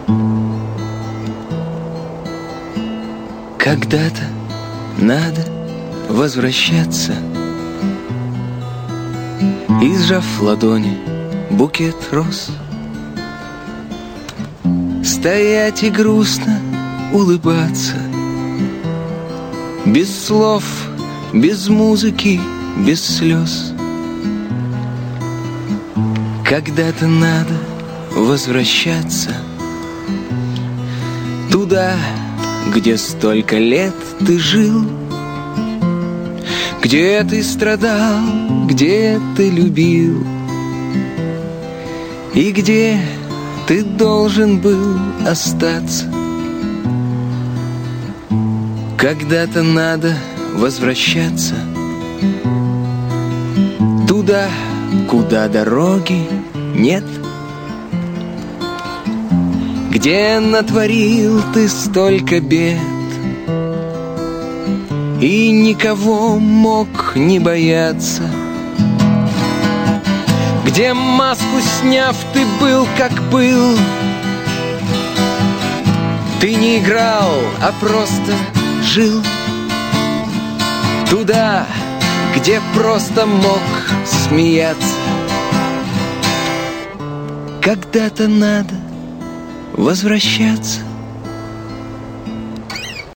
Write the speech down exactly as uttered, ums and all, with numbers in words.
Когда-то надо возвращаться и, сжав в ладони букет роз, стоять и грустно улыбаться, без слов, без музыки, без слез. Когда-то надо возвращаться туда, где столько лет ты жил, где ты страдал, где ты любил, и где ты должен был остаться. Когда-то надо возвращаться туда, куда дороги нет, где натворил ты столько бед и никого мог не бояться, где, маску сняв, ты был как был. Ты не играл, а просто жил. Туда, где просто мог смеяться. Когда-то надо возвращаться